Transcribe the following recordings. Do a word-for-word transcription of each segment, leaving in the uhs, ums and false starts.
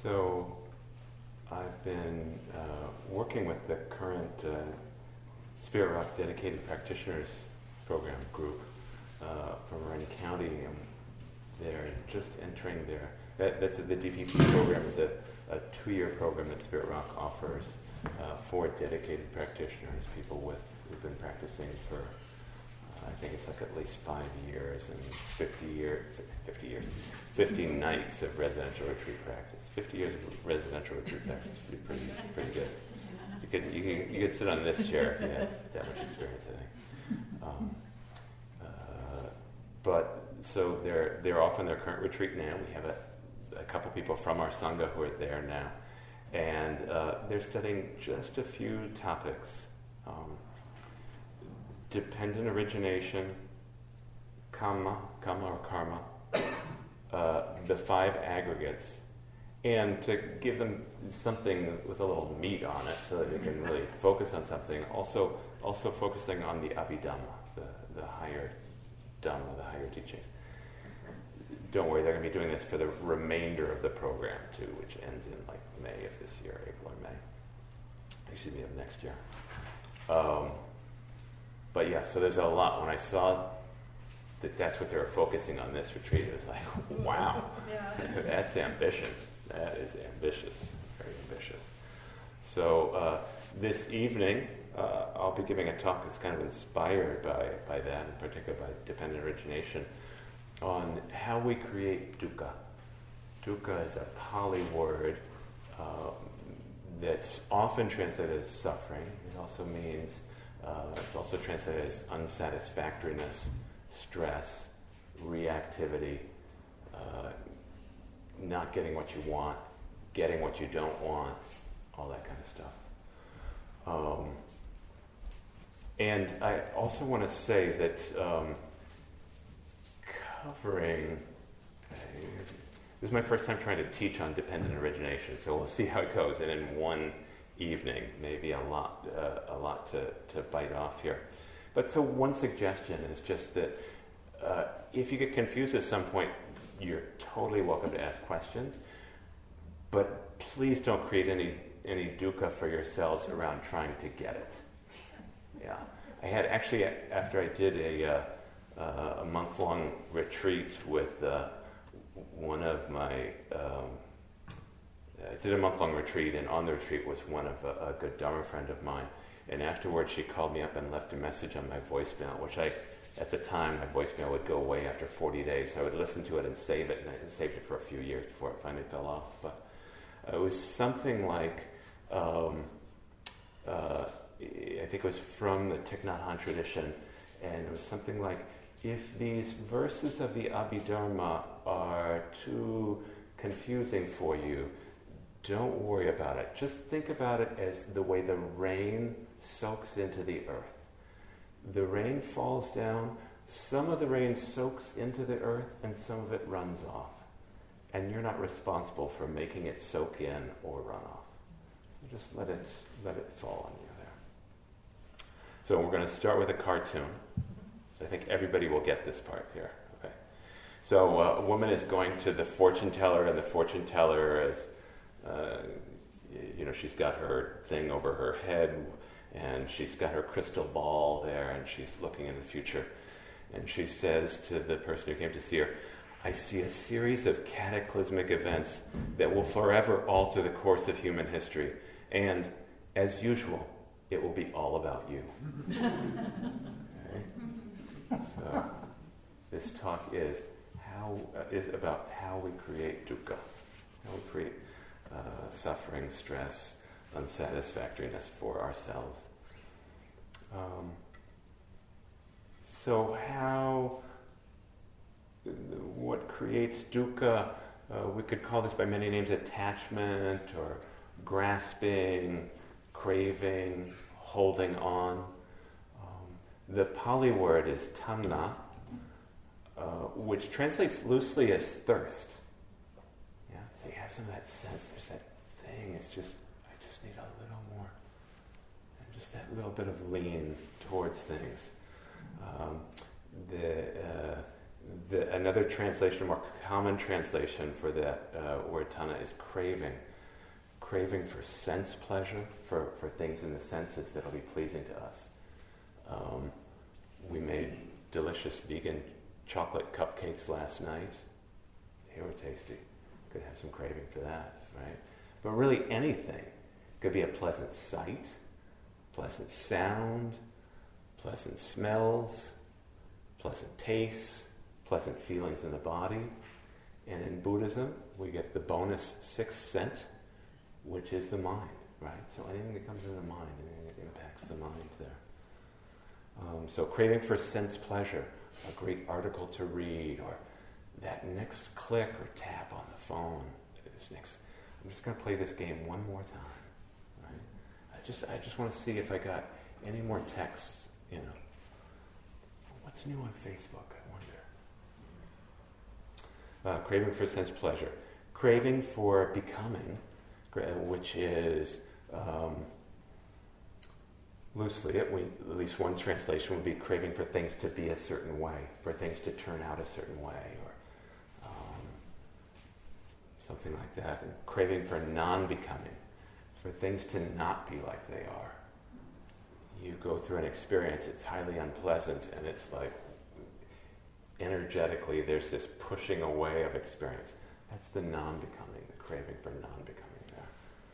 So I've been uh, working with the current uh, Spirit Rock Dedicated Practitioners Program group uh, from Marin County, and they're just entering their, that, that's the D P P program is a, a two-year program that Spirit Rock offers uh, for dedicated practitioners, people with who've been practicing for, uh, I think it's like at least five years and fifty years, fifty years, fifty nights of residential retreat practice. fifty years of residential retreat practice would be pretty, pretty good. You could, you could, you could sit on this chair if you had that much experience, I think. Um, uh, but so they're they're off on their current retreat now. We have a, a couple people from our Sangha who are there now, and uh, they're studying just a few topics: um, dependent origination, kamma, kamma or karma, uh, the five aggregates, and to give them something with a little meat on it, so that they can really focus on something. Also, also focusing on the Abhidhamma, the the higher Dhamma, the higher teachings. Don't worry, they're going to be doing this for the remainder of the program too, which ends in like May of this year, April or May. Excuse me, of next year. Um, but yeah, so there's a lot. When I saw that that's what they were focusing on this retreat, it was like, wow, yeah. That's ambitious. That is ambitious, very ambitious. So uh, this evening, uh, I'll be giving a talk that's kind of inspired by, by that, in particular by dependent origination, on how we create dukkha. Dukkha is a Pali word uh, that's often translated as suffering. It also means, uh, it's also translated as unsatisfactoriness, stress, reactivity, uh, not getting what you want, getting what you don't want, all that kind of stuff. Um, and I also want to say that um, covering, uh, this is my first time trying to teach on dependent origination, so we'll see how it goes. And in one evening, maybe a lot, uh, a lot to, to bite off here. But so one suggestion is just that uh, if you get confused at some point, you're totally welcome to ask questions, but please don't create any any dukkha for yourselves around trying to get it. Yeah, I had actually, after I did a uh, uh, a month-long retreat with uh, one of my, um, I did a month-long retreat, and on the retreat was one of a, a good Dharma friend of mine, and afterwards she called me up and left a message on my voicemail, which I, at the time, my voicemail would go away after forty days, so I would listen to it and save it, and I saved it for a few years before it finally fell off. But uh, it was something like, um, uh, I think it was from the Thich Nhat Hanh tradition, and it was something like, if these verses of the Abhidharma are too confusing for you, don't worry about it. Just think about it as the way the rain soaks into the earth. The rain falls down, some of the rain soaks into the earth, and some of it runs off. And you're not responsible for making it soak in or run off. So just let it let it fall on you there. So we're going to start with a cartoon. So I think everybody will get this part here. Okay. So uh, a woman is going to the fortune teller, and the fortune teller is, uh, you know, she's got her thing over her head, and she's got her crystal ball there, and she's looking in the future. And she says to the person who came to see her, I see a series of cataclysmic events that will forever alter the course of human history. And, as usual, it will be all about you. Okay? So, this talk is how uh, is about how we create dukkha, how we create uh, suffering, stress, unsatisfactoriness for ourselves. Um, so how, what creates dukkha, uh, we could call this by many names: attachment or grasping, craving, holding on. Um, the Pali word is tamna, uh, which translates loosely as thirst. Yeah, so you have some of that sense, there's that thing, it's just, I just need a little more. And just that little bit of lean towards things. Um, the, uh, The, another translation, more common translation for that uh, word tanha is craving. Craving for sense pleasure, for, for things in the senses that'll be pleasing to us. Um, we made delicious vegan chocolate cupcakes last night. They were tasty. Could have some craving for that, right? But really anything. Could be a pleasant sight, pleasant sound, pleasant smells, pleasant tastes, pleasant feelings in the body. And in Buddhism, we get the bonus sixth sense, which is the mind, right? So anything that comes into the mind, anything that impacts the mind there. Um, so craving for sense pleasure, a great article to read, or that next click or tap on the phone. This next, I'm just going to play this game one more time, right? I just, I just want to see if I got any more texts, you know. What's new on Facebook, I wonder? Uh, craving for sense pleasure. Craving for becoming, which is, um, loosely, it, we, at least one translation would be craving for things to be a certain way, for things to turn out a certain way, or um, something like that. And craving for non-becoming, for things to not be like they are. You go through an experience, it's highly unpleasant, and it's like, energetically, there's this pushing away of experience. That's the non-becoming, the craving for non-becoming there.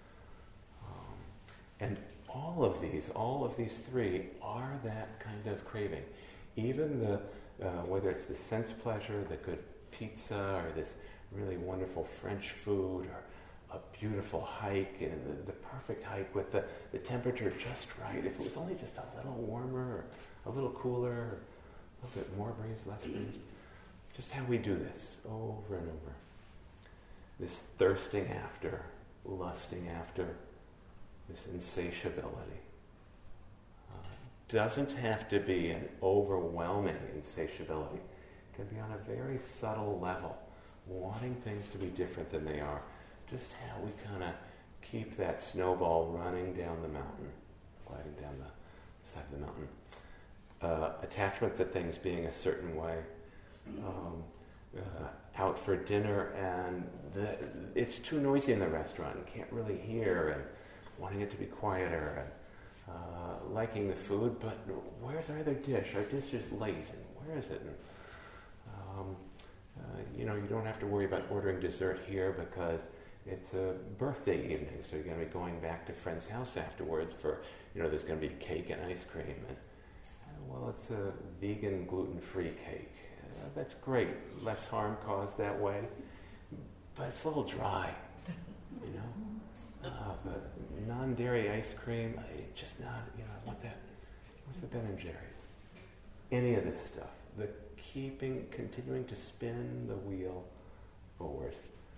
Um, and all of these, all of these three are that kind of craving. Even the, uh, whether it's the sense pleasure, the good pizza, or this really wonderful French food, or a beautiful hike, and the, the perfect hike with the, the temperature just right. If it was only just a little warmer, or a little cooler, or a little bit more breeze, less breeze. Just how we do this over and over. This thirsting after, lusting after, this insatiability. Uh, doesn't have to be an overwhelming insatiability. It can be on a very subtle level, wanting things to be different than they are. Just how we kind of keep that snowball running down the mountain, gliding down the side of the mountain. Uh, attachment to things being a certain way. Um, uh, out for dinner and the, it's too noisy in the restaurant and can't really hear, and wanting it to be quieter, and uh, liking the food, but where's our other dish? Our dish is late, and where is it? And, um, uh, you know, you don't have to worry about ordering dessert here because it's a birthday evening, so you're going to be going back to friend's house afterwards for, you know, there's going to be cake and ice cream, and well, it's a vegan, gluten-free cake. Uh, that's great. Less harm caused that way. But it's a little dry, you know. Uh, the non-dairy ice cream, I just not, you know, I want that. Where's the Ben and Jerry's? Any of this stuff. The keeping, continuing to spin the wheel forward.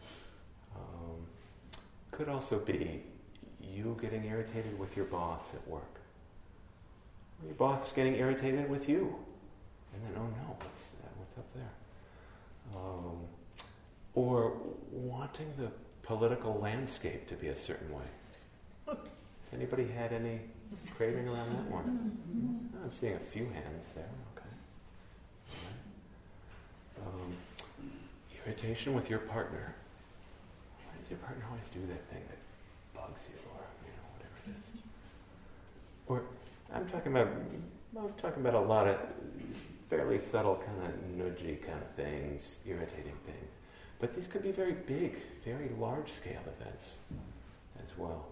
Um, could also be you getting irritated with your boss at work. Your boss getting irritated with you. And then, oh no, what's, uh, what's up there? Um, or wanting the political landscape to be a certain way. Has anybody had any craving around that one? Oh, I'm seeing a few hands there. Okay. Right. Um, irritation with your partner. Why does your partner always do that thing that bugs you, or you know, whatever it is? Or I'm talking about I'm talking about a lot of fairly subtle kind of nudgy kind of things, irritating things. But these could be very big, very large-scale events as well.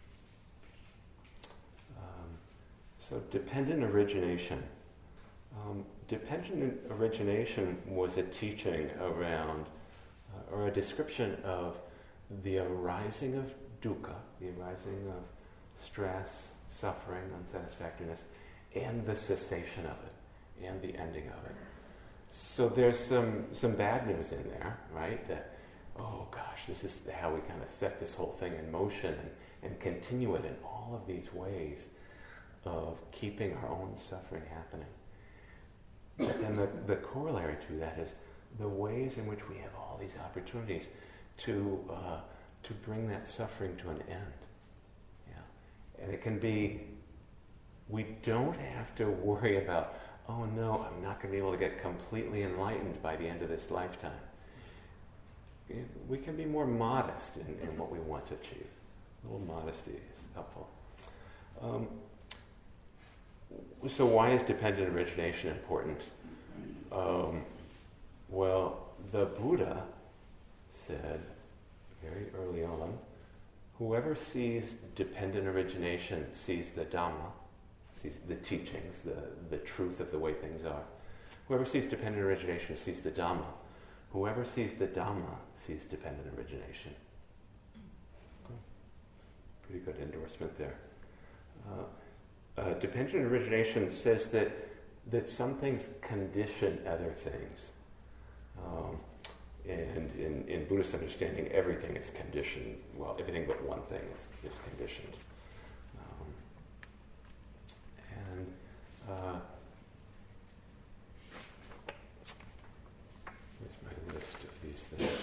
Um, so dependent origination. Um, dependent origination was a teaching around, uh, or a description of the arising of dukkha, the arising of stress, suffering, unsatisfactoriness, and the cessation of it, and the ending of it. So there's some, some bad news in there, right? That, oh gosh, this is how we kind of set this whole thing in motion and, and continue it in all of these ways of keeping our own suffering happening. But then the, the corollary to that is the ways in which we have all these opportunities to uh, to bring that suffering to an end. Yeah. And it can be, we don't have to worry about oh no, I'm not going to be able to get completely enlightened by the end of this lifetime. We can be more modest in, in what we want to achieve. A little modesty is helpful. Um, so why is dependent origination important? Um, well, the Buddha said very early on, whoever sees dependent origination sees the Dhamma, sees the teachings, the, the truth of the way things are. Whoever sees dependent origination sees the Dhamma. Whoever sees the Dhamma sees dependent origination. Pretty good endorsement there. Uh, uh, dependent origination says that that some things condition other things. Um, and in, in Buddhist understanding, everything is conditioned. Well, everything but one thing is, is conditioned. Um, and uh, here's my list of these things.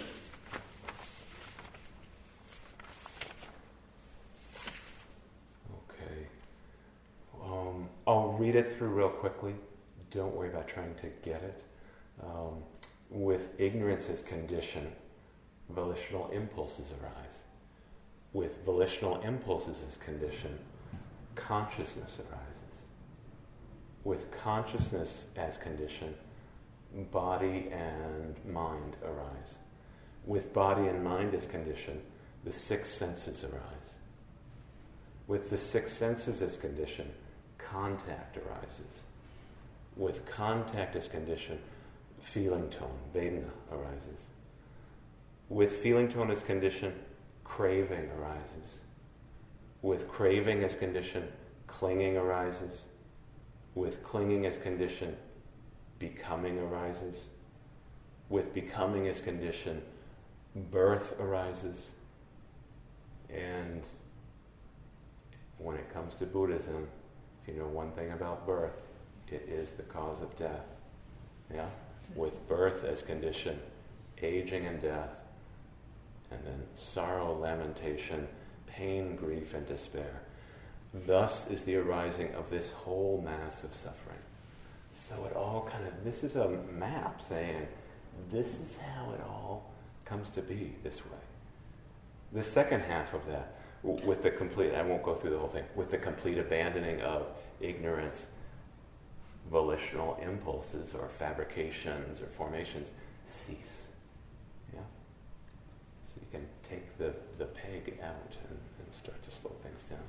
Okay. Um, I'll read it through real quickly. Don't worry about trying to get it. Um, with ignorance as condition, volitional impulses arise. With volitional impulses as condition, consciousness arises. With consciousness as condition, body and mind arise. With body and mind as condition, the six senses arise. With the six senses as condition, contact arises. With contact as condition, feeling tone, Vedana, arises. With feeling tone as condition, craving arises. With craving as condition, clinging arises. With clinging as condition, becoming arises. With becoming as condition, birth arises. And when it comes to Buddhism, if you know one thing about birth, it is the cause of death. Yeah? With birth as condition, aging and death, and then sorrow, lamentation, pain, grief, and despair. Thus is the arising of this whole mass of suffering. So it all kind of, this is a map saying, this is how it all comes to be this way. The second half of that, with the complete, I won't go through the whole thing, with the complete abandoning of ignorance, volitional impulses or fabrications or formations cease. Yeah? So you can take the, the peg out and, and start to slow things down.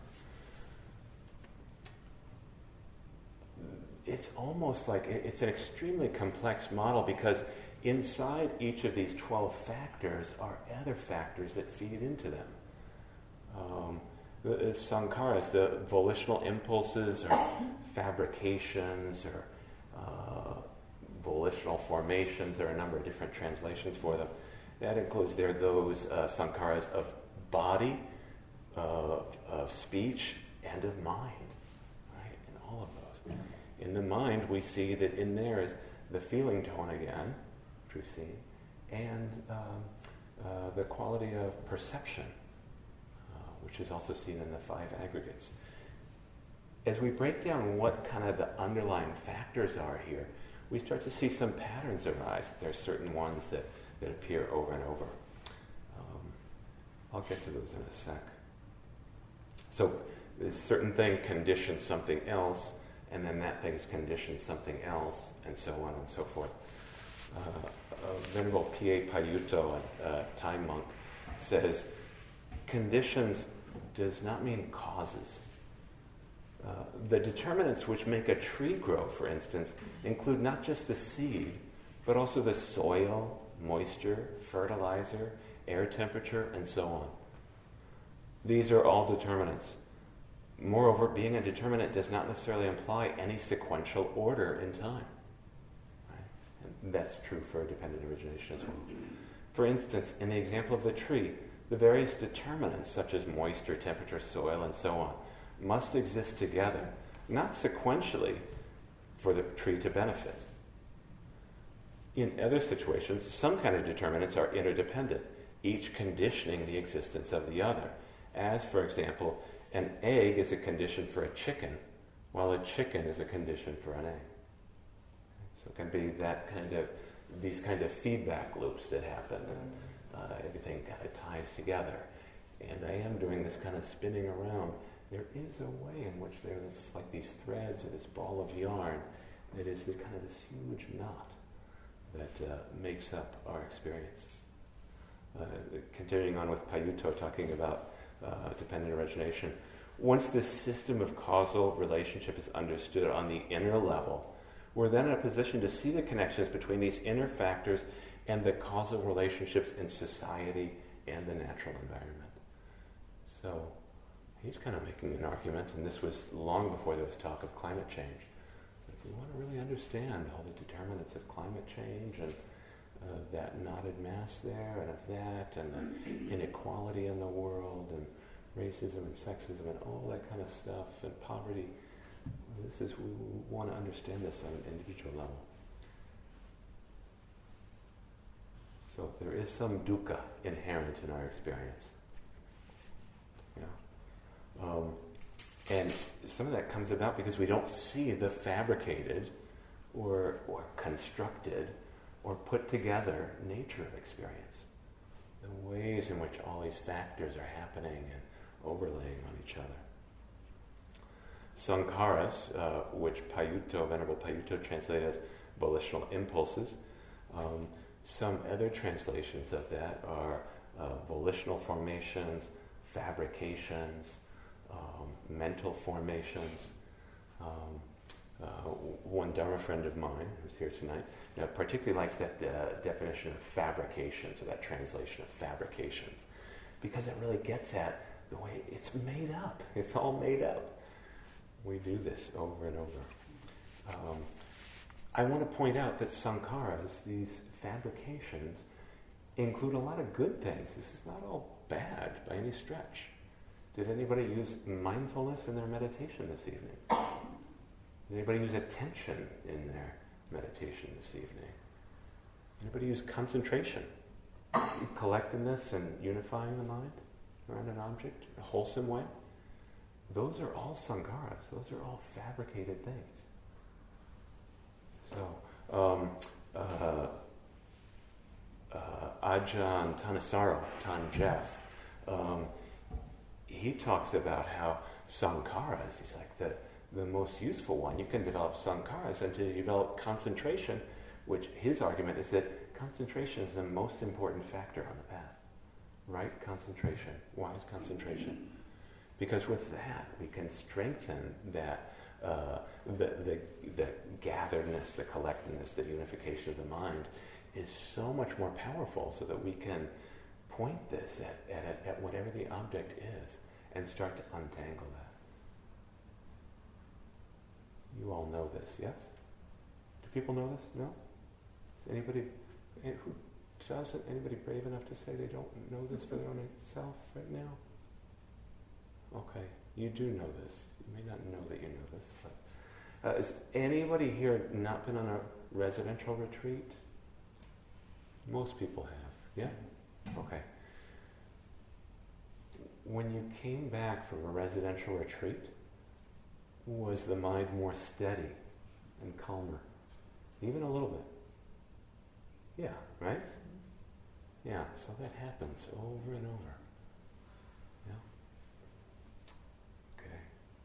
It's almost like, it's an extremely complex model because inside each of these twelve factors are other factors that feed into them. Um, The, the sankharas, the volitional impulses or fabrications or uh, volitional formations, there are a number of different translations for them. That includes there those uh, sankharas of body, uh, of speech, and of mind, right? In all of those. In the mind, we see that in there is the feeling tone again, true seeing, and um, uh, the quality of perception, which is also seen in the five aggregates. As we break down what kind of the underlying factors are here, we start to see some patterns arise. There are certain ones that, that appear over and over. Um, I'll get to those in a sec. So this certain thing conditions something else, and then that thing's conditioned something else, and so on and so forth. Uh, uh, Venerable P A Payutto, a uh, Thai monk, says, conditions does not mean causes. Uh, the determinants which make a tree grow, for instance, include not just the seed, but also the soil, moisture, fertilizer, air temperature, and so on. These are all determinants. Moreover, being a determinant does not necessarily imply any sequential order in time. Right? And that's true for dependent origination as well. For instance, in the example of the tree, the various determinants, such as moisture, temperature, soil, and so on, must exist together, not sequentially, for the tree to benefit. In other situations, some kind of determinants are interdependent, each conditioning the existence of the other. As, for example, an egg is a condition for a chicken, while a chicken is a condition for an egg. So it can be that kind of, these kind of feedback loops that happen, and uh, everything kind of ties together. And I am doing this kind of spinning around. There is a way in which there is like these threads or this ball of yarn that is the kind of this huge knot that uh, makes up our experience. Uh, continuing on with Paiuto talking about uh, dependent origination, once this system of causal relationship is understood on the inner level, we're then in a position to see the connections between these inner factors and the causal relationships in society and the natural environment. So he's kind of making an argument, and this was long before there was talk of climate change. But if we want to really understand all the determinants of climate change and uh, that knotted mass there and of that and the inequality in the world and racism and sexism and all that kind of stuff and poverty, this is, we want to understand this on an individual level. So there is some dukkha inherent in our experience. Yeah. Um, and some of that comes about because we don't see the fabricated or, or constructed or put together nature of experience. The ways in which all these factors are happening and overlaying on each other. Sankharas, uh, which Paiuto, Venerable Paiuto translated as volitional impulses. Um, some other translations of that are uh, volitional formations, fabrications, um, mental formations. Um, uh, one Dharma friend of mine, who's here tonight, you know, particularly likes that uh, definition of fabrications, or that translation of fabrications, because it really gets at the way it's made up. It's all made up. We do this over and over. Um, I want to point out that sankharas, these fabrications, include a lot of good things. This is not all bad by any stretch. Did anybody use mindfulness in their meditation this evening? Did anybody use attention in their meditation this evening? Anybody use concentration, collectedness, and unifying the mind around an object in a wholesome way? Those are all sankharas. Those are all fabricated things. So, um, uh, uh, Ajahn Thanissaro, Tan Jeff, um, he talks about how sankharas, he's like the, the most useful one. You can develop sankharas until you develop concentration, which his argument is that concentration is the most important factor on the path. Right? Concentration. Why is concentration? Because with that, we can strengthen that, uh, the, the, the gatheredness, the collectedness, the unification of the mind is so much more powerful, so that we can point this at, at, at whatever the object is and start to untangle that. You all know this, yes? Do people know this? No? Is anybody, who doesn't, anybody brave enough to say they don't know this for their own self right now? Okay, you do know this. You may not know that you know this, but uh, has anybody here not been on a residential retreat? Most people have, yeah? Okay. When you came back from a residential retreat, was the mind more steady and calmer? Even a little bit? Yeah, right? Yeah, so that happens over and over. Yeah? Okay.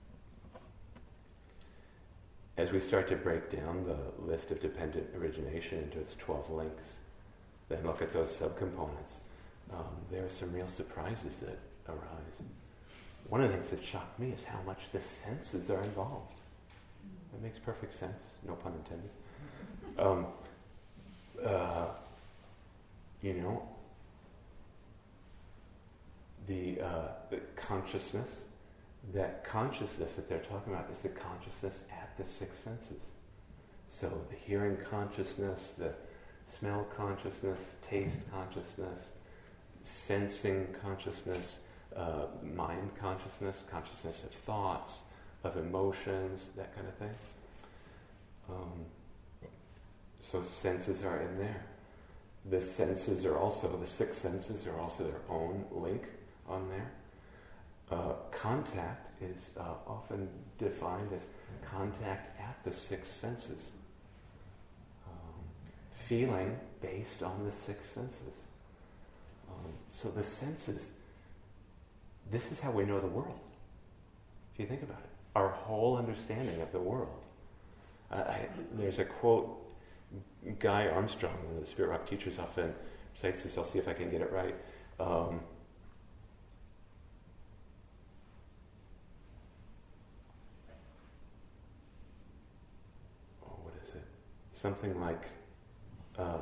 As we start to break down the list of dependent origination into its twelve links, then look at those subcomponents, um, there are some real surprises that arise. One of the things that shocked me is how much the senses are involved. That makes perfect sense, no pun intended. Um, uh, you know, the, uh, the consciousness, that consciousness that they're talking about is the consciousness at the six senses. So the hearing consciousness, the smell consciousness, taste consciousness, sensing consciousness, uh, mind consciousness, consciousness of thoughts, of emotions, that kind of thing. Um, so senses are in there. The senses are also, the six senses are also their own link on there. Uh, contact is uh, often defined as contact at the six senses. feeling based on the six senses. Um, so the senses, this is how we know the world. If you think about it, our whole understanding of the world. Uh, I, there's a quote, Guy Armstrong, one of the Spirit Rock teachers, often cites this. I'll see if I can get it right. Um, oh, what is it? Something like, uh,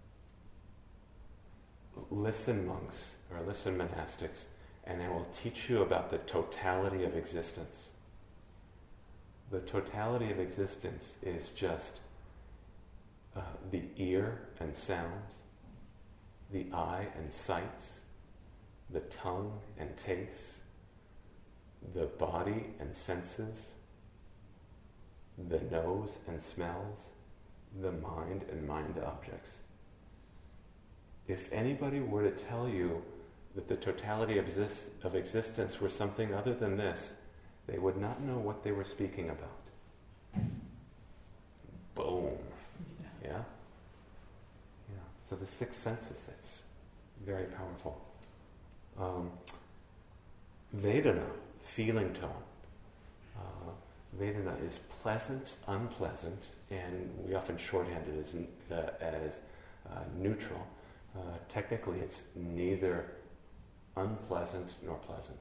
listen, monks, or listen, monastics, and I will teach you about the totality of existence. The totality of existence is just uh, the ear and sounds, the eye and sights, the tongue and tastes, the body and senses, the nose and smells, the mind and mind objects. If anybody were to tell you that the totality of, exist- of existence were something other than this, they would not know what they were speaking about. Boom. Yeah? Yeah. So the six senses, that's very powerful. Um, Vedana, feeling tone. Uh, Vedana is pleasant, unpleasant, and we often shorthand it as, uh, as uh, neutral. Uh, technically, it's neither unpleasant nor pleasant.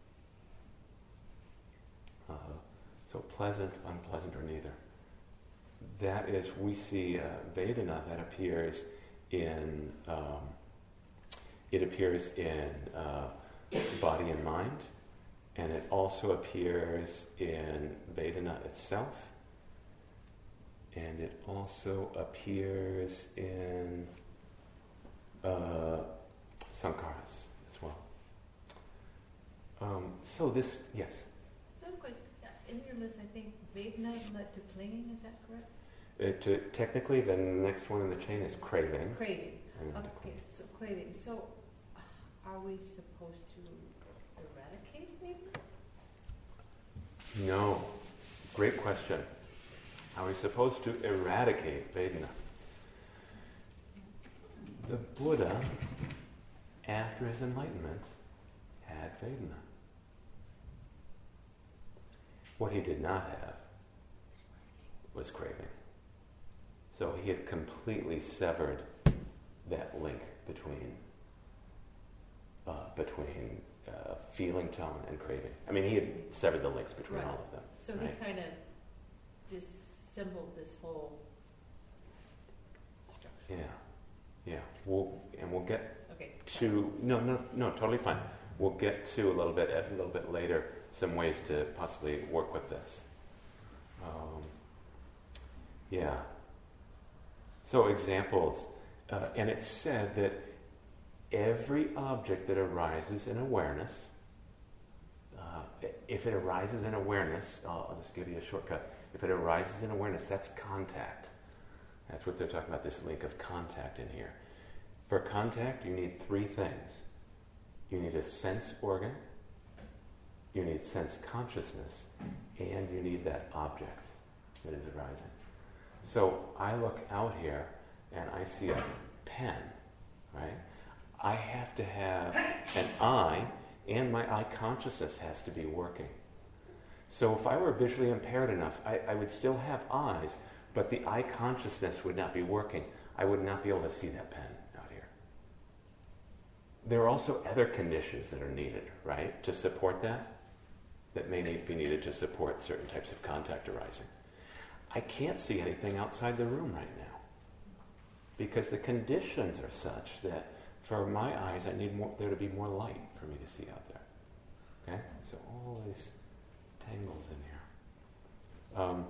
Uh, so pleasant, unpleasant, or neither. That is, we see uh, Vedana that appears in, um, it appears in uh, body and mind, and it also appears in Vedana itself, and it also appears in uh, Sankharas as well. Um, so this, yes? So question, in your list, I think Vedana led to clinging, is that correct? It, uh, technically, the next one in the chain is craving. Craving. Okay, so craving. So, are we supposed to eradicate maybe? No. Great question. Are we supposed to eradicate Vedana? The Buddha, after his enlightenment, had Vedana. What he did not have was craving. So he had completely severed that link between uh, between uh, feeling tone and craving. I mean, he had severed the links between right. all of them. So right? he kind of dissembled this whole structure. Yeah, yeah. We'll and we'll get okay. to no, no, no. Totally fine. We'll get to a little bit a little bit later some ways to possibly work with this. Um, yeah. So examples, uh, and it's said that every object that arises in awareness, uh, if it arises in awareness, I'll, I'll just give you a shortcut. If it arises in awareness, that's contact. That's what they're talking about, this link of contact in here. For contact, you need three things. You need a sense organ, you need sense consciousness, and you need that object that is arising. So I look out here and I see a pen, right? I have to have an eye, and my eye consciousness has to be working. So if I were visually impaired enough, I, I would still have eyes, but the eye consciousness would not be working. I would not be able to see that pen out here. There are also other conditions that are needed, right, to support that, that may need, be needed to support certain types of contact arising. I can't see anything outside the room right now because the conditions are such that for my eyes, I need more, there to be more light for me to see out there. Okay? So all these tangles in here. Um,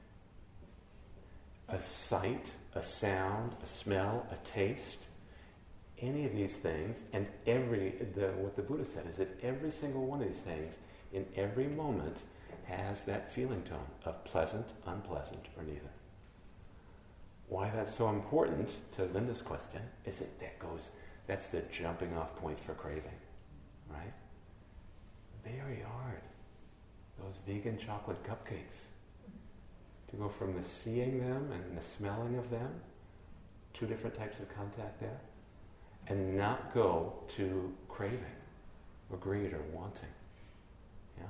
a sight, a sound, a smell, a taste, any of these things, and every, the, what the Buddha said is that every single one of these things, in every moment, has that feeling tone of pleasant, unpleasant, or neither. Why that's so important to Linda's question is that that goes, that's the jumping off point for craving, right? Very hard. Those vegan chocolate cupcakes. To go from the seeing them and the smelling of them two different types of contact there, and not go to craving or greed or wanting. Yeah?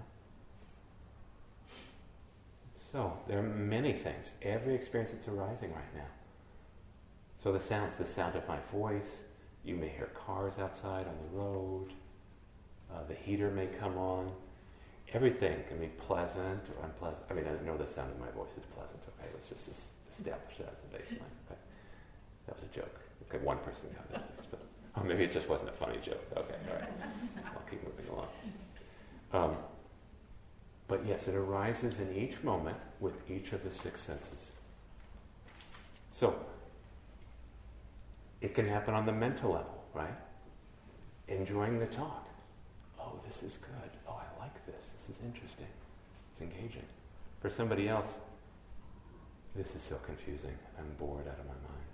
So, there are many things. Every experience that's arising right now. So the sounds, the sound of my voice, you may hear cars outside on the road, uh, the heater may come on. Everything can be pleasant or unpleasant. I mean, I know the sound of my voice is pleasant, okay? Let's just establish that as a baseline, okay? That was a joke. Okay, one person got it. But, oh, maybe it just wasn't a funny joke. Okay, all right. I'll keep moving along. Um, but yes, it arises in each moment with each of the six senses. So, it can happen on the mental level, right? Enjoying the talk. Oh, this is good. Oh, I like this. This is interesting. It's engaging. For somebody else, this is so confusing. I'm bored out of my mind.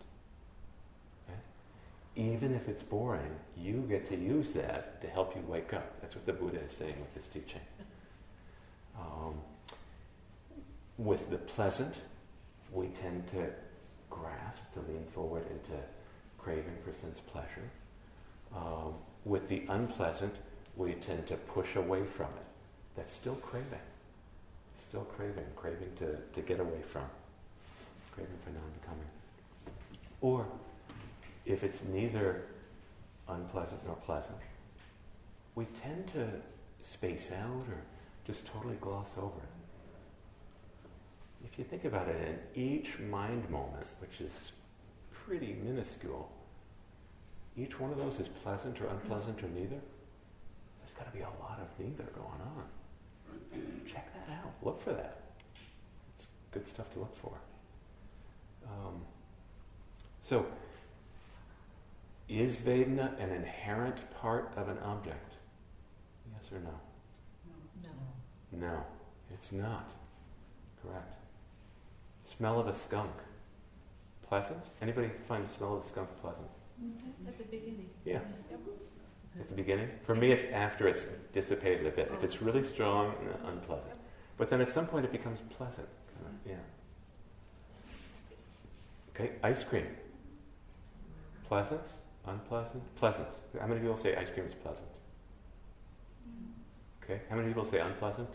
Okay? Even if it's boring, you get to use that to help you wake up. That's what the Buddha is saying with this teaching. Um, with the pleasant, we tend to grasp, to lean forward into craving for sense pleasure. Um, with the unpleasant, we tend to push away from it. That's still craving. Still craving, craving to, to get away from. Craving for non-becoming. Or, if it's neither unpleasant nor pleasant, we tend to space out or just totally gloss over it. If you think about it, in each mind moment, which is pretty minuscule, each one of those is pleasant or unpleasant or neither. There's got to be a lot of neither going on. Check that out. Look for that. It's good stuff to look for. Um, so, is Vedana an inherent part of an object? Yes or no? No. No, it's not. Correct. Smell of a skunk. Pleasant? Anybody find the smell of a skunk pleasant? At the beginning. Yeah. Yep. At the beginning? For me, it's after it's dissipated a bit. If it's really strong, uh, unpleasant. But then at some point it becomes pleasant. Uh, yeah. Okay, ice cream. Pleasant? Unpleasant? Pleasant. How many people say ice cream is pleasant? Okay, how many people say unpleasant?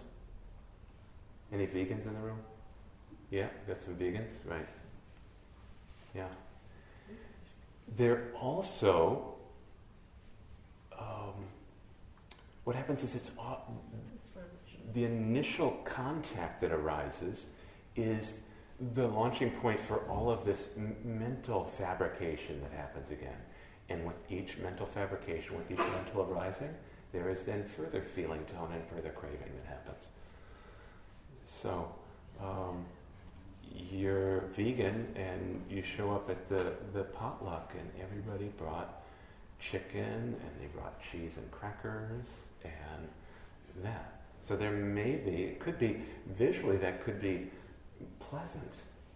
Any vegans in the room? Yeah, got some vegans? Right. Yeah. They're also, um, what happens is it's all, the initial contact that arises is the launching point for all of this m- mental fabrication that happens again. And with each mental fabrication, with each mental arising, there is then further feeling tone and further craving that happens. So, um, you're vegan and you show up at the, the potluck and everybody brought chicken and they brought cheese and crackers and that. So there may be, it could be, visually that could be pleasant.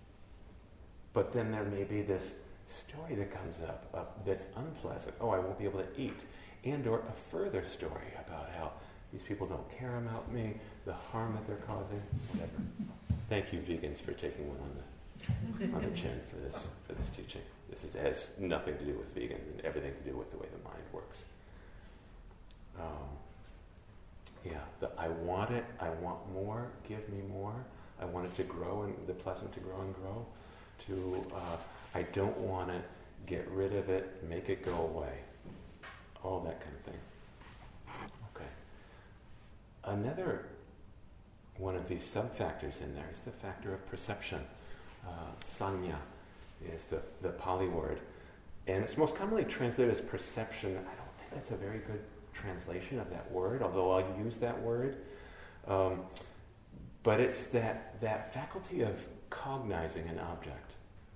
But then there may be this story that comes up uh, that's unpleasant. Oh, I won't be able to eat. And or a further story about how these people don't care about me, the harm that they're causing, whatever. Thank you, vegans, for taking one on the on the chin for this for this teaching. This is, has nothing to do with vegan and everything to do with the way the mind works. Um, yeah, the I want it, I want more, give me more. I want it to grow and the pleasant to grow and grow. To uh, I don't want it, get rid of it, make it go away. All that kind of thing. Okay. Another one of these sub-factors in there is the factor of perception. Uh, sanya is the, the Pali word. And it's most commonly translated as perception. I don't think that's a very good translation of that word, although I'll use that word. Um, but it's that, that faculty of cognizing an object.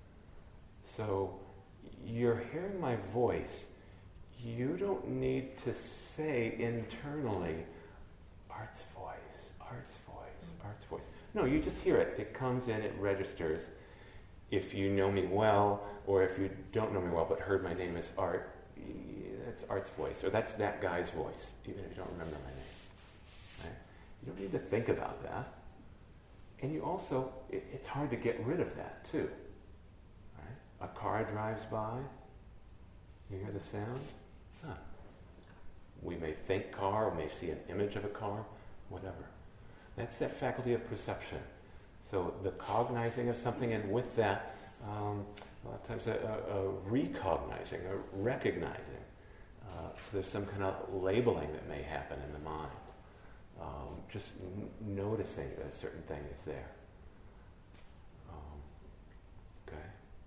So you're hearing my voice. You don't need to say internally, Art's voice, Art's voice, Art's voice. No, you just hear it. It comes in, it registers. If you know me well, or if you don't know me well but heard my name as Art, that's Art's voice, or that's that guy's voice, even if you don't remember my name. Right? You don't need to think about that. And you also, it, it's hard to get rid of that too. Right? A car drives by. You hear the sound? Huh. We may think car, we may see an image of a car, whatever. That's that faculty of perception. So the cognizing of something, and with that, um, a lot of times a, a, a recognizing, a recognizing. Uh, so there's some kind of labeling that may happen in the mind. Um, just n- noticing that a certain thing is there. Um, okay.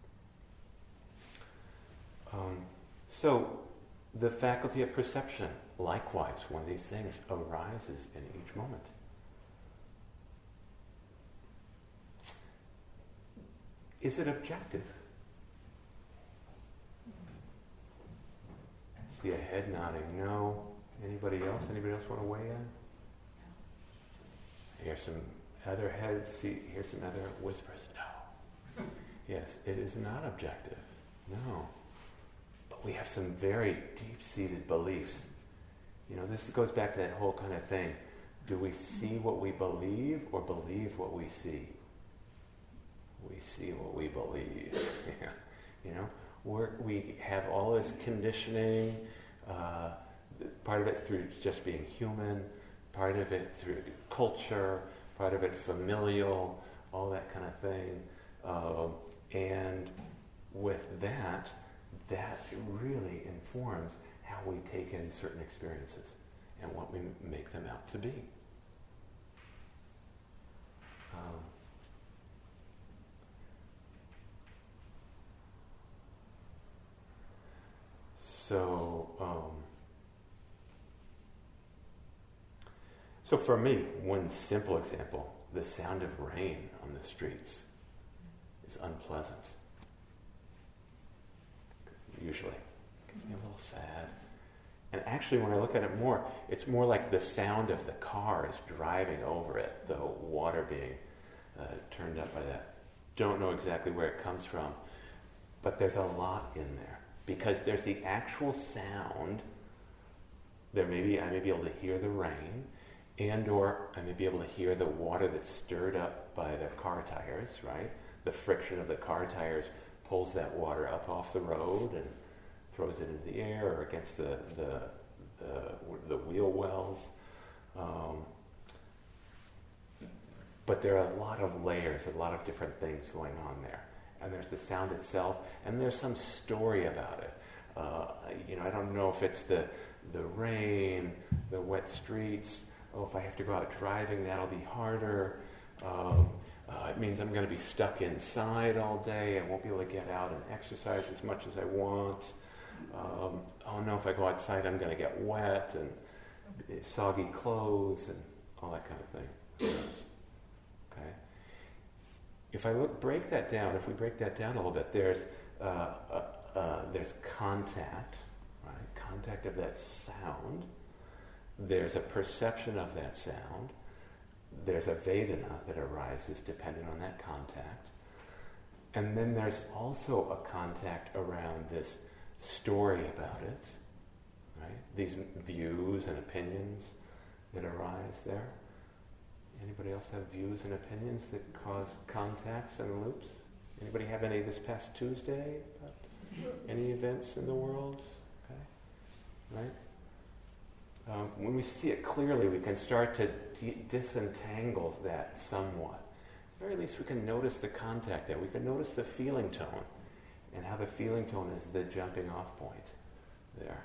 Um, so the faculty of perception, likewise, one of these things arises in each moment. Is it objective? See a head nodding. No. Anybody else? Anybody else want to weigh in? Hear some other heads. See, hear some other whispers. No. Yes, it is not objective. No. But we have some very deep-seated beliefs. You know, this goes back to that whole kind of thing. Do we see what we believe or believe what we see? We see what we believe. Yeah. You know, We're, we have all this conditioning, uh, part of it through just being human, part of it through culture, part of it familial, all that kind of thing. Uh, and with that, that really informs how we take in certain experiences and what we make them out to be. Um, So, um, so for me, one simple example, the sound of rain on the streets is unpleasant. Usually. It gets me a little sad. And actually, when I look at it more, it's more like the sound of the cars driving over it, the water being uh, turned up by that. Don't know exactly where it comes from, but there's a lot in there. Because there's the actual sound, there may be, I may be able to hear the rain, and or I may be able to hear the water that's stirred up by the car tires, right? The friction of the car tires pulls that water up off the road and throws it into the air or against the the the, the wheel wells. Um, but there are a lot of layers, a lot of different things going on there. And there's the sound itself, and there's some story about it. Uh, you know, I don't know if it's the the rain, the wet streets. Oh, if I have to go out driving, that'll be harder. Um, uh, it means I'm going to be stuck inside all day. I won't be able to get out and exercise as much as I want. Um, oh no, if I go outside, I'm going to get wet and soggy clothes and all that kind of thing. Okay. If I look, break that down, if we break that down a little bit, there's uh, uh, uh, there's contact, right? Contact of that sound. There's a perception of that sound. There's a Vedana that arises dependent on that contact. And then there's also a contact around this story about it, right? These views and opinions that arise there. Anybody else have views and opinions that cause contacts and loops? Anybody have any this past Tuesday about any events in the world? Okay, right? Um, when we see it clearly, we can start to de- disentangle that somewhat. At the very least, we can notice the contact there. We can notice the feeling tone and how the feeling tone is the jumping off point there.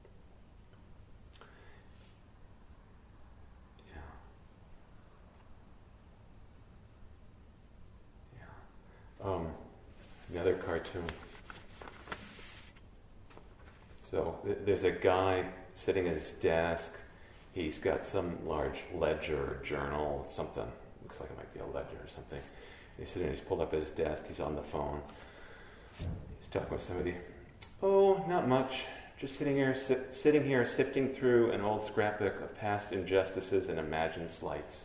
Um, another cartoon. So th- there's a guy sitting at his desk. He's got some large ledger or journal, something. Looks like it might be a ledger or something. He's sitting, he's pulled up at his desk. He's on the phone. He's talking with somebody. Oh, not much. Just sitting here, si- sitting here, sifting through an old scrapbook of past injustices and imagined slights.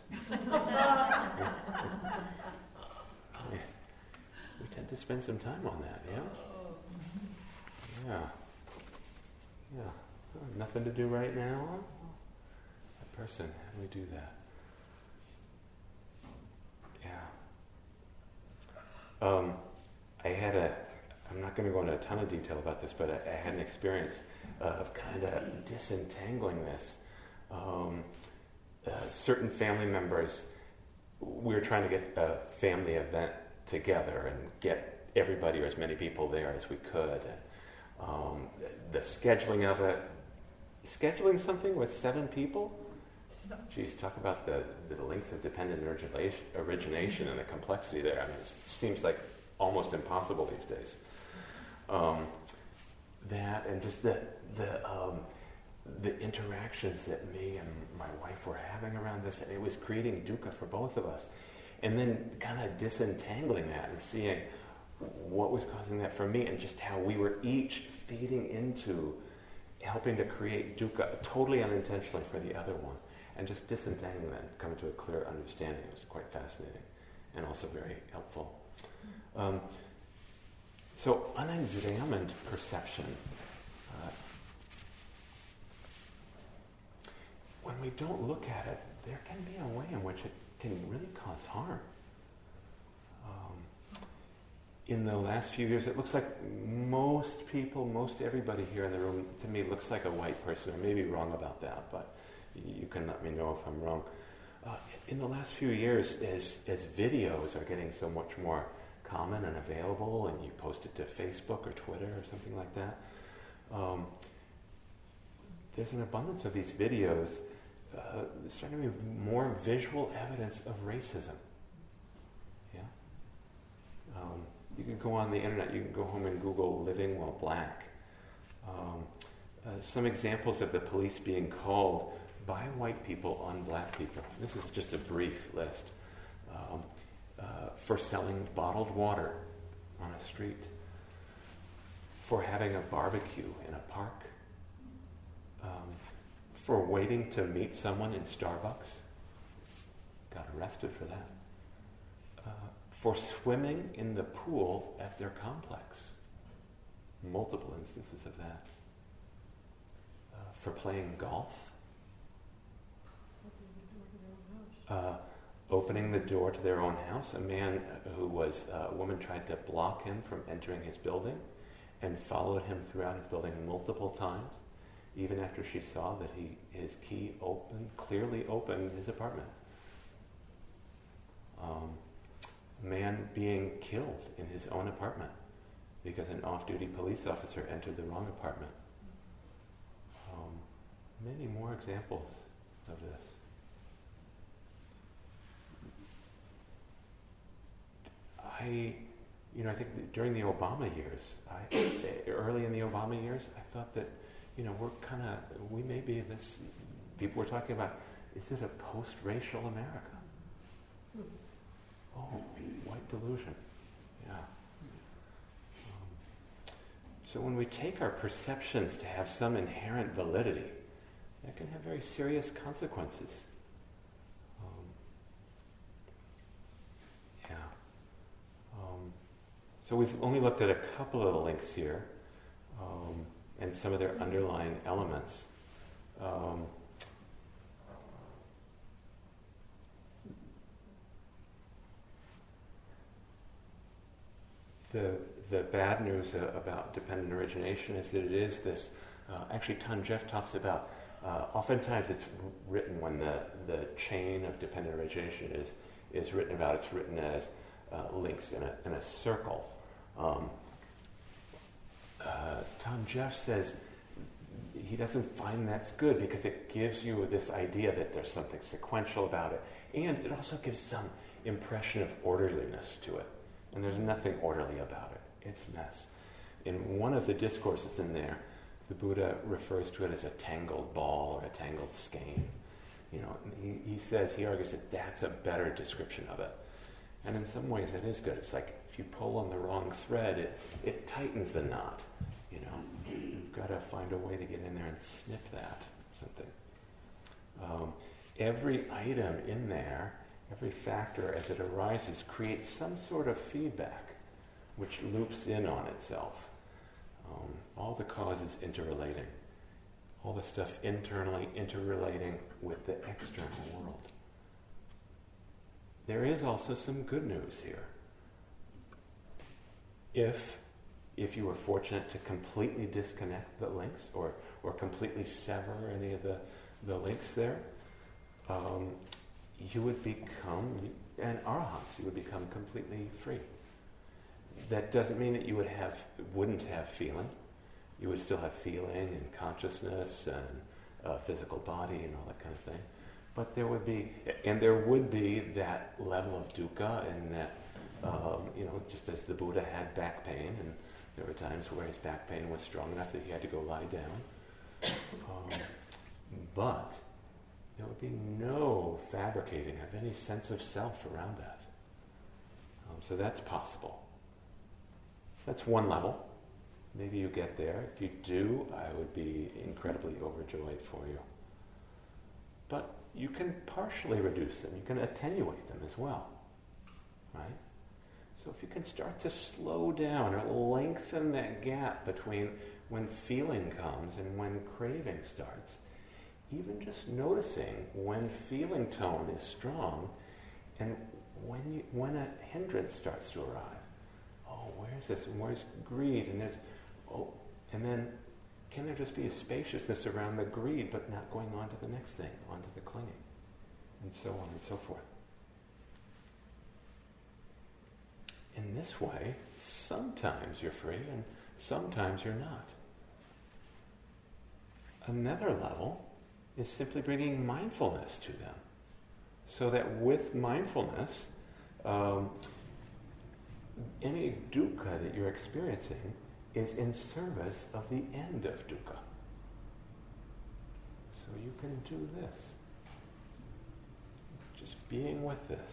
We tend to spend some time on that, yeah? Yeah. Yeah. Oh, nothing to do right now? That person, how do we do that? Yeah. Um, I had a, I'm not going to go into a ton of detail about this, but I, I had an experience uh, of kind of disentangling this. Um, uh, certain family members, we were trying to get a family event together and get everybody or as many people there as we could. And, um, the scheduling of it, scheduling something with seven people? Geez, talk about the, the links of dependent origination, origination and the complexity there. I mean, it seems like almost impossible these days. Um, that and just the the um, the interactions that me and my wife were having around this, it was creating dukkha for both of us. And then kind of disentangling that and seeing what was causing that for me and just how we were each feeding into helping to create dukkha totally unintentionally for the other one. And just disentangling that and coming to a clear understanding. It was quite fascinating and also very helpful. Um, so unexamined perception. Uh, when we don't look at it, there can be a way in which it can really cause harm. Um, in the last few years, it looks like most people, most everybody here in the room, to me, looks like a white person. I may be wrong about that, but you can let me know if I'm wrong. Uh, in the last few years, as, as videos are getting so much more common and available, and you post it to Facebook or Twitter or something like that, um, there's an abundance of these videos. Uh, there's starting to be more visual evidence of racism. Yeah. Um, you can go on the internet. You can go home and Google "living while black." Um, uh, some examples of the police being called by white people on black people. This is just a brief list. Um, uh, for selling bottled water on a street. For having a barbecue in a park. Um, for waiting to meet someone in Starbucks. Got arrested for that. Uh, for swimming in the pool at their complex. Multiple instances of that. Uh, for playing golf. Uh, opening the door to their own house. A man who was, uh, a woman tried to block him from entering his building and followed him throughout his building multiple times, even after she saw that he his key opened, clearly opened his apartment. Um, a man being killed in his own apartment because an off-duty police officer entered the wrong apartment. Um, many more examples of this. I, you know, I think during the Obama years, I, early in the Obama years, I thought that, you know, we're kind of, we may be this, people were talking about, is it a post-racial America? Oh, white delusion. Yeah. Um, so when we take our perceptions to have some inherent validity, that can have very serious consequences. Um, yeah. Um, so we've only looked at a couple of the links here, um, and some of their underlying elements. Um, the the bad news uh, about dependent origination is that it is this. Uh, actually, Tom Jeff talks about. Uh, oftentimes, it's written when the the chain of dependent origination is is written about. It's written as uh, links in a in a circle. Um, uh, Tom Jeff says he doesn't find that's good because it gives you this idea that there's something sequential about it, and it also gives some impression of orderliness to it. And there's nothing orderly about it. It's mess. In one of the discourses in there, the Buddha refers to it as a tangled ball or a tangled skein. You know, he, he says, he argues that that's a better description of it. And in some ways it is good. It's like if you pull on the wrong thread, it, it tightens the knot. You know, you've got to find a way to get in there and snip that, something. Um, every item in there, every factor as it arises creates some sort of feedback which loops in on itself. Um, all the causes interrelating. All the stuff internally interrelating with the external world. There is also some good news here. If if you were fortunate to completely disconnect the links or, or completely sever any of the, the links there, um, you would become an arahant. You would become completely free. That doesn't mean that you would have, wouldn't have feeling. You would still have feeling and consciousness and uh, physical body and all that kind of thing. But there would be, and there would be that level of dukkha, and that, um, you know, just as the Buddha had back pain, and there were times where his back pain was strong enough that he had to go lie down. Um, but there would be no fabricating of any sense of self around that. Um, so that's possible. That's one level. Maybe you get there. If you do, I would be incredibly overjoyed for you. But you can partially reduce them. You can attenuate them as well. Right? So if you can start to slow down or lengthen that gap between when feeling comes and when craving starts, even just noticing when feeling tone is strong and when you, when a hindrance starts to arrive. Oh, where's this? And where's greed? And there's, oh, and then can there just be a spaciousness around the greed but not going on to the next thing, onto the clinging, and so on and so forth. In this way, sometimes you're free and sometimes you're not. Another level is simply bringing mindfulness to them, so that with mindfulness, um, any dukkha that you're experiencing is in service of the end of dukkha. So you can do this. Just being with this.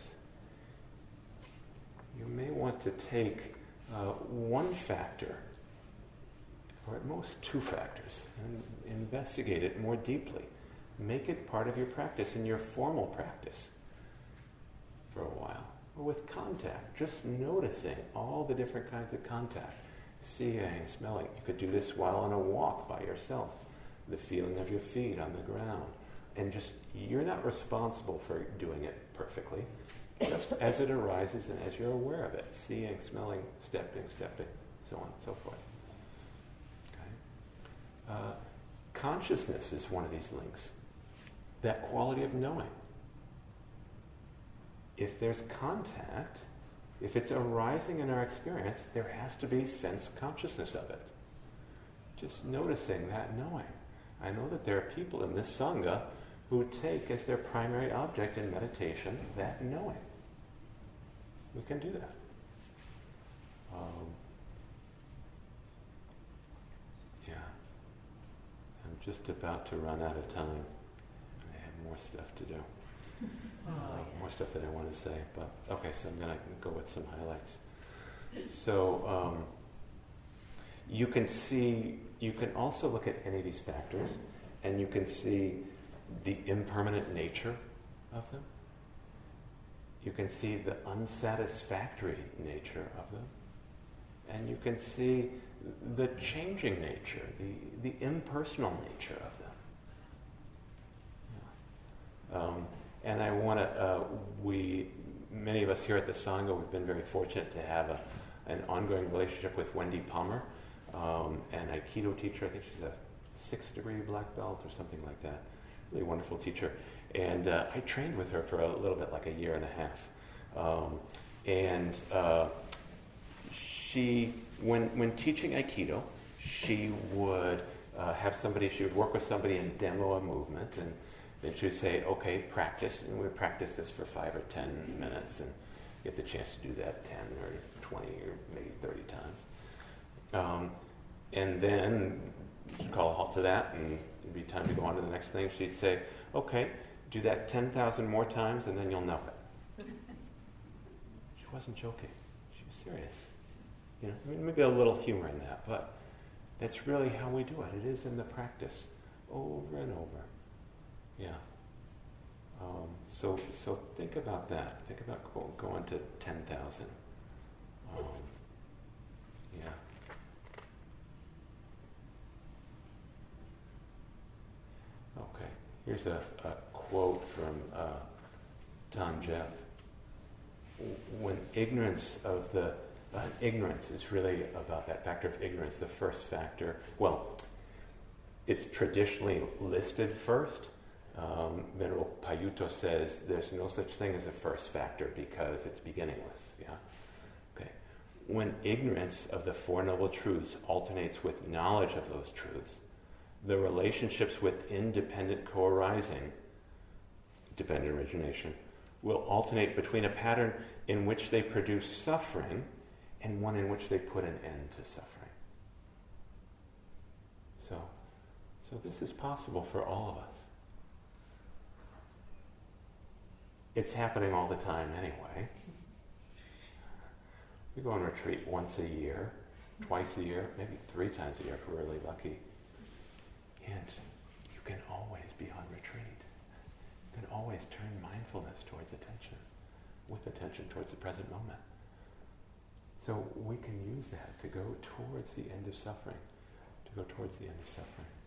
You may want to take uh, one factor, or at most two factors, and investigate it more deeply. Make it part of your practice, in your formal practice, for a while. Or with contact, just noticing all the different kinds of contact. Seeing, smelling. You could do this while on a walk by yourself. The feeling of your feet on the ground. And just, you're not responsible for doing it perfectly. Just as it arises and as you're aware of it. Seeing, smelling, stepping, stepping, so on and so forth. Okay? Uh, consciousness is one of these links. That quality of knowing. If there's contact, if it's arising in our experience, there has to be sense consciousness of it. Just noticing that knowing. I know that there are people in this Sangha who take as their primary object in meditation that knowing. We can do that. Um, yeah. I'm just about to run out of time. I have more stuff to do. Oh, Uh, yeah. more stuff that I want to say, but okay, so I'm going to go with some highlights. So um, you can see, you can also look at any of these factors, and you can see the impermanent nature of them. You can see the unsatisfactory nature of them, and you can see the changing nature, the, the impersonal nature of them. Yeah. Um, And I want to, uh, we, many of us here at the Sangha, we've been very fortunate to have a, an ongoing relationship with Wendy Palmer, um, an Aikido teacher. I think she's a sixth degree black belt or something like that. Really wonderful teacher. And uh, I trained with her for a little bit, like a year and a half. Um, and uh, she, when, when teaching Aikido, she would uh, have somebody, she would work with somebody and demo a movement, and then she would say, okay, practice, and we would practice this for five or ten minutes, and you get the chance to do that ten or twenty or maybe thirty times. Um, and then she'd call a halt to that, and it'd be time to go on to the next thing. She'd say, okay, do that ten thousand more times, and then you'll know it. She wasn't joking. She was serious. You know, I mean, maybe a little humor in that, but that's really how we do it. It is in the practice, over and over. Yeah. Um, so so think about that. Think about go, going to ten thousand. Um, yeah. Okay. Here's a, a quote from uh, Tom Jeff. When ignorance of the Uh, ignorance is really about that factor of ignorance, the first factor. Well, it's traditionally listed first. Um, Venerable Payutto says there's no such thing as a first factor because it's beginningless. Yeah. Okay. When ignorance of the Four Noble Truths alternates with knowledge of those truths, the relationships with independent co-arising, dependent origination, will alternate between a pattern in which they produce suffering and one in which they put an end to suffering. So, so this is possible for all of us. It's happening all the time anyway. We go on retreat once a year, twice a year, maybe three times a year if we're really lucky. And you can always be on retreat. You can always turn mindfulness towards attention, with attention towards the present moment. So we can use that to go towards the end of suffering, to go towards the end of suffering.